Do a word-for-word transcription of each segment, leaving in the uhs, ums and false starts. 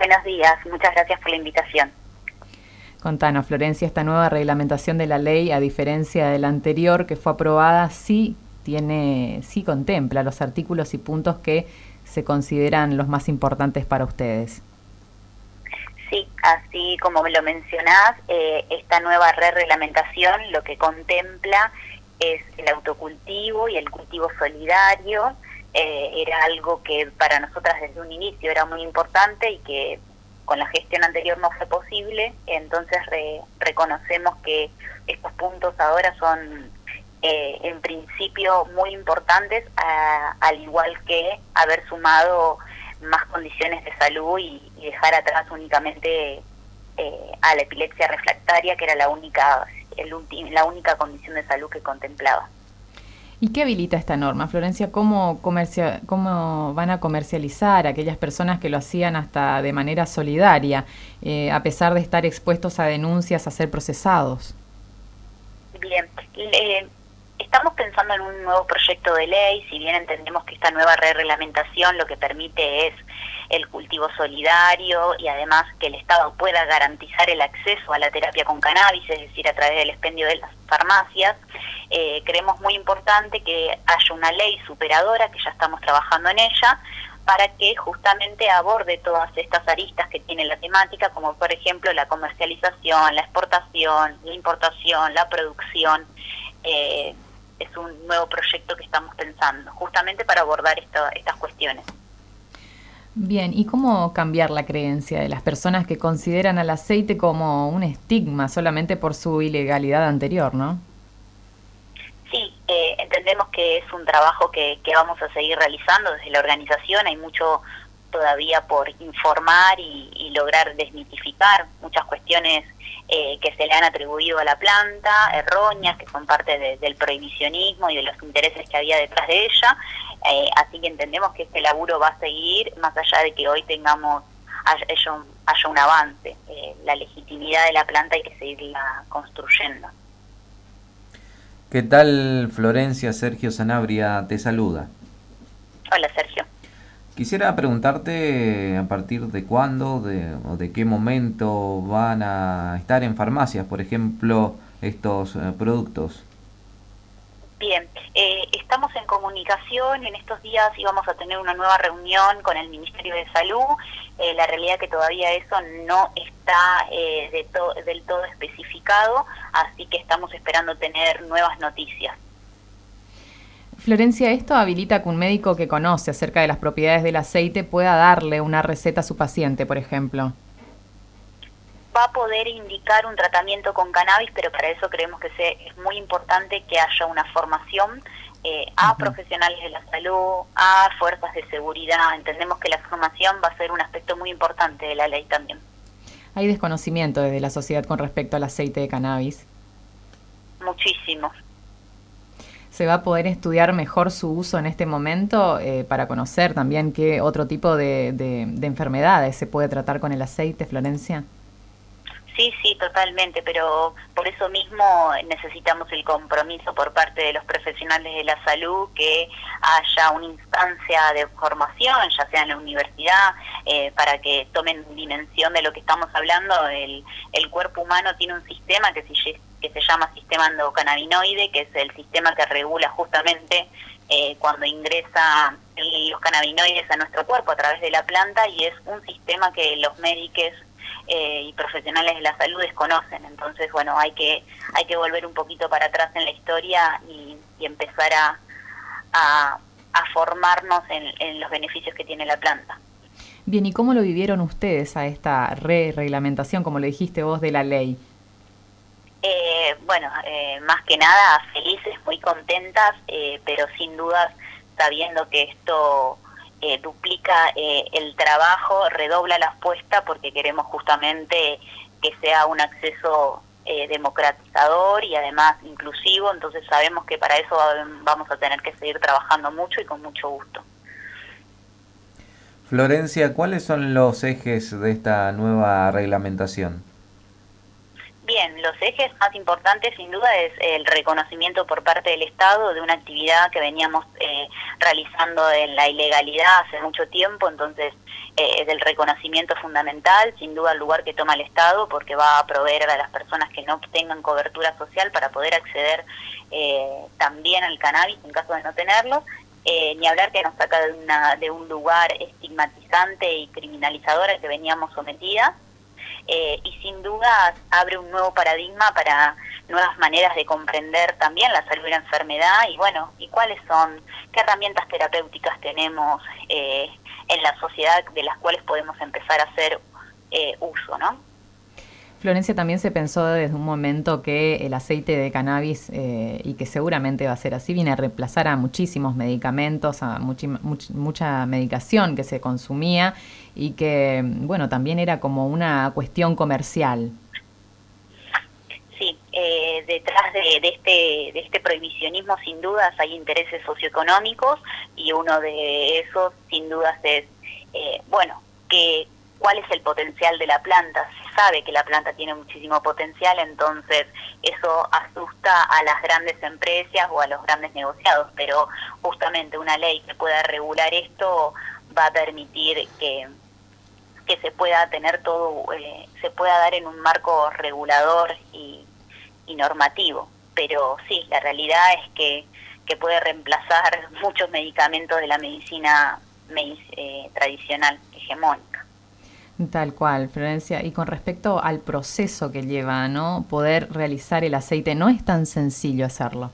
Buenos días, muchas gracias por la invitación. Contanos, Florencia, esta nueva reglamentación de la ley, a diferencia de la anterior que fue aprobada, sí tiene, sí contempla los artículos y puntos que se consideran los más importantes para ustedes. Sí, así como me lo mencionás, eh, esta nueva re-reglamentación lo que contempla es el autocultivo y el cultivo solidario. Eh, era algo que para nosotras desde un inicio era muy importante y que con la gestión anterior no fue posible, entonces re, reconocemos que estos puntos ahora son eh, en principio muy importantes, a, al igual que haber sumado más condiciones de salud y, y dejar atrás únicamente eh, a la epilepsia refractaria, que era la única, el ulti, la única condición de salud que contemplaba. ¿Y qué habilita esta norma, Florencia? ¿Cómo, comercia, ¿Cómo van a comercializar a aquellas personas que lo hacían hasta de manera solidaria, eh, a pesar de estar expuestos a denuncias, a ser procesados? Bien, eh, estamos pensando en un nuevo proyecto de ley, si bien entendemos que esta nueva reglamentación lo que permite es el cultivo solidario y además que el Estado pueda garantizar el acceso a la terapia con cannabis, es decir, a través del expendio de las farmacias. Eh, creemos muy importante que haya una ley superadora, que ya estamos trabajando en ella, para que justamente aborde todas estas aristas que tiene la temática, como por ejemplo la comercialización, la exportación, la importación, la producción. Eh, es un nuevo proyecto que estamos pensando, justamente para abordar esto, estas cuestiones. Bien, ¿y cómo cambiar la creencia de las personas que consideran al aceite como un estigma solamente por su ilegalidad anterior, no? Sí, eh, entendemos que es un trabajo que, que vamos a seguir realizando desde la organización. Hay mucho todavía por informar y, y lograr desmitificar muchas cuestiones eh, que se le han atribuido a la planta, erróneas, que son parte de, del prohibicionismo y de los intereses que había detrás de ella. Eh, así que entendemos que este laburo va a seguir, más allá de que hoy tengamos haya, haya un avance. Eh, la legitimidad de la planta hay que seguirla construyendo. ¿Qué tal, Florencia? Sergio Sanabria te saluda. Hola, Sergio. Quisiera preguntarte a partir de cuándo de, o de qué momento van a estar en farmacias, por ejemplo, estos eh, productos. Bien, eh, estamos en comunicación, en estos días íbamos a tener una nueva reunión con el Ministerio de Salud. Eh, la realidad es que todavía eso no está eh, de to del todo especificado, así que estamos esperando tener nuevas noticias. Florencia, ¿esto habilita que un médico que conoce acerca de las propiedades del aceite pueda darle una receta a su paciente, por ejemplo? Va a poder indicar un tratamiento con cannabis, pero para eso creemos que se, es muy importante que haya una formación eh, a uh-huh. profesionales de la salud, a fuerzas de seguridad. Entendemos que la formación va a ser un aspecto muy importante de la ley también. ¿Hay desconocimiento desde la sociedad con respecto al aceite de cannabis? Muchísimo. ¿Se va a poder estudiar mejor su uso en este momento eh, para conocer también qué otro tipo de, de, de enfermedades se puede tratar con el aceite, Florencia? Sí, sí, totalmente, pero por eso mismo necesitamos el compromiso por parte de los profesionales de la salud, que haya una instancia de formación, ya sea en la universidad, eh, para que tomen dimensión de lo que estamos hablando. El, el cuerpo humano tiene un sistema que se, que se llama sistema endocannabinoide, que es el sistema que regula justamente eh, cuando ingresa los cannabinoides a nuestro cuerpo a través de la planta, y es un sistema que los médicos Eh, y profesionales de la salud desconocen. Entonces, bueno, hay que hay que volver un poquito para atrás en la historia y, y empezar a, a, a formarnos en, en los beneficios que tiene la planta. Bien, ¿y cómo lo vivieron ustedes a esta re-reglamentación, como le dijiste vos, de la ley? Eh, bueno, eh, más que nada felices, muy contentas, eh, pero sin dudas sabiendo que esto Eh, duplica eh, el trabajo, redobla la apuesta, porque queremos justamente que sea un acceso eh, democratizador y además inclusivo. Entonces sabemos que para eso vamos a tener que seguir trabajando mucho y con mucho gusto. Florencia, ¿cuáles son los ejes de esta nueva reglamentación? Bien, los ejes más importantes sin duda es el reconocimiento por parte del Estado de una actividad que veníamos eh, realizando en la ilegalidad hace mucho tiempo, entonces eh, del reconocimiento fundamental, sin duda el lugar que toma el Estado, porque va a proveer a las personas que no tengan cobertura social para poder acceder eh, también al cannabis en caso de no tenerlo. Eh, ni hablar que nos saca de, una, de un lugar estigmatizante y criminalizador al que veníamos sometidas. Eh, y sin duda abre un nuevo paradigma para nuevas maneras de comprender también la salud y la enfermedad y bueno, y cuáles son, qué herramientas terapéuticas tenemos eh, en la sociedad de las cuales podemos empezar a hacer eh, uso, ¿no? Florencia, también se pensó desde un momento que el aceite de cannabis, eh, y que seguramente va a ser así, viene a reemplazar a muchísimos medicamentos, a muchi, much, mucha medicación que se consumía y que, bueno, también era como una cuestión comercial. Sí, eh, detrás de, de, este, de este prohibicionismo sin dudas hay intereses socioeconómicos y uno de esos sin dudas es, eh, bueno, que cuál es el potencial de la planta. Se sabe que la planta tiene muchísimo potencial, entonces eso asusta a las grandes empresas o a los grandes negociados, pero justamente una ley que pueda regular esto va a permitir que, que se pueda tener todo, eh, se pueda dar en un marco regulador y, y normativo. Pero sí, la realidad es que, que puede reemplazar muchos medicamentos de la medicina eh, tradicional, hegemónica. Tal cual, Florencia. Y con respecto al proceso que lleva, ¿no? Poder realizar el aceite, no es tan sencillo hacerlo.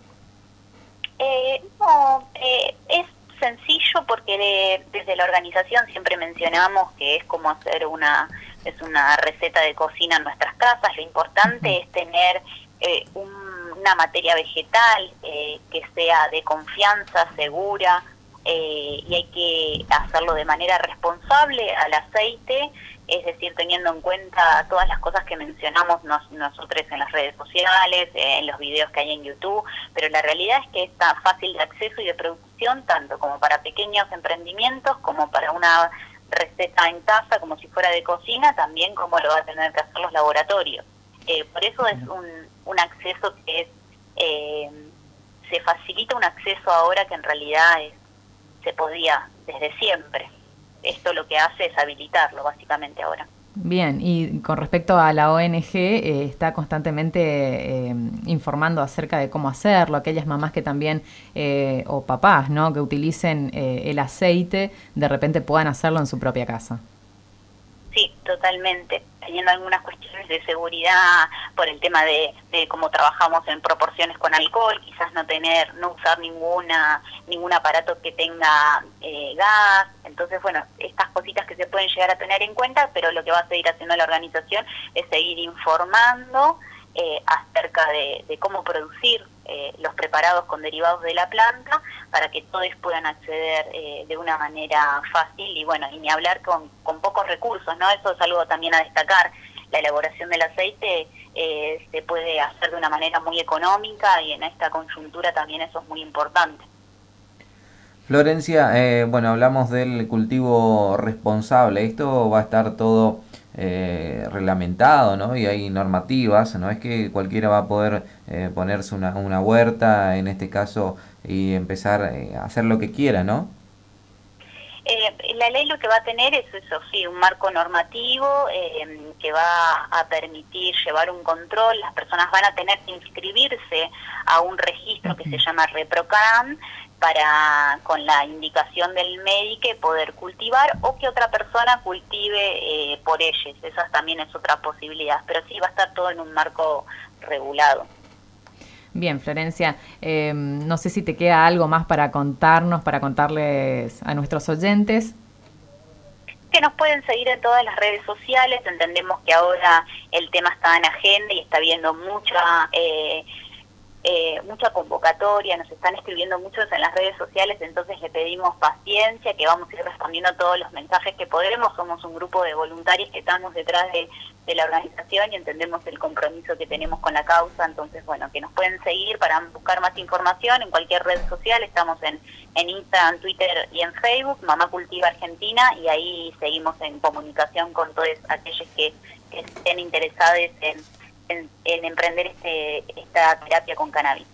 Eh, no, eh, es sencillo porque de, desde la organización siempre mencionamos que es como hacer una es una receta de cocina en nuestras casas. Lo importante uh-huh. es tener eh, un, una materia vegetal eh, que sea de confianza, segura, eh, y hay que hacerlo de manera responsable al aceite. Es decir, teniendo en cuenta todas las cosas que mencionamos nos, nosotros en las redes sociales, eh, en los videos que hay en YouTube, pero la realidad es que está fácil de acceso y de producción, tanto como para pequeños emprendimientos, como para una receta en casa, como si fuera de cocina, también como lo va a tener que hacer los laboratorios. Eh, por eso es un, un acceso que es, eh, se facilita un acceso ahora que en realidad es, se podía desde siempre. Esto lo que hace es habilitarlo, básicamente, ahora. Bien, y con respecto a la O N G, eh, está constantemente eh, informando acerca de cómo hacerlo, aquellas mamás que también, eh, o papás, ¿no?, que utilicen eh, el aceite, de repente puedan hacerlo en su propia casa. Sí, totalmente. Teniendo algunas cuestiones de seguridad por el tema de, de cómo trabajamos en proporciones con alcohol, quizás no tener, no usar ninguna ningún aparato que tenga eh, gas. Entonces, bueno, estas cositas que se pueden llegar a tener en cuenta, pero lo que va a seguir haciendo la organización es seguir informando eh, acerca de, de cómo producir eh, los preparados con derivados de la planta para que todos puedan acceder eh, de una manera fácil y bueno, y ni hablar con, con pocos recursos, ¿no? Eso es algo también a destacar. La elaboración del aceite eh, se puede hacer de una manera muy económica y en esta coyuntura también eso es muy importante. Florencia, eh, bueno, hablamos del cultivo responsable. Esto va a estar todo eh, reglamentado, ¿no? Y hay normativas. No es que cualquiera va a poder eh, ponerse una, una huerta, en este caso, y empezar eh, a hacer lo que quiera, ¿no? Eh, la ley lo que va a tener es eso, sí, un marco normativo eh, que va a permitir llevar un control. Las personas van a tener que inscribirse a un registro que se llama ReproCan para, con la indicación del médico, poder cultivar o que otra persona cultive eh, por ellos. Esa también es otra posibilidad, pero sí va a estar todo en un marco regulado. Bien, Florencia, eh, no sé si te queda algo más para contarnos, para contarles a nuestros oyentes. Que nos pueden seguir en todas las redes sociales. Entendemos que ahora el tema está en agenda y está habiendo mucha eh, eh, mucha convocatoria, nos están escribiendo muchos en las redes sociales, entonces le pedimos paciencia, que vamos a ir respondiendo a todos los mensajes que podremos. Somos un grupo de voluntarios que estamos detrás de, de la organización y entendemos el compromiso que tenemos con la causa. Entonces, bueno, que nos pueden seguir para buscar más información en cualquier red social. Estamos en, en Instagram, Twitter y en Facebook, Mamá Cultiva Argentina, y ahí seguimos en comunicación con todos aquellos que, que estén interesados en en, en emprender este, esta terapia con cannabis.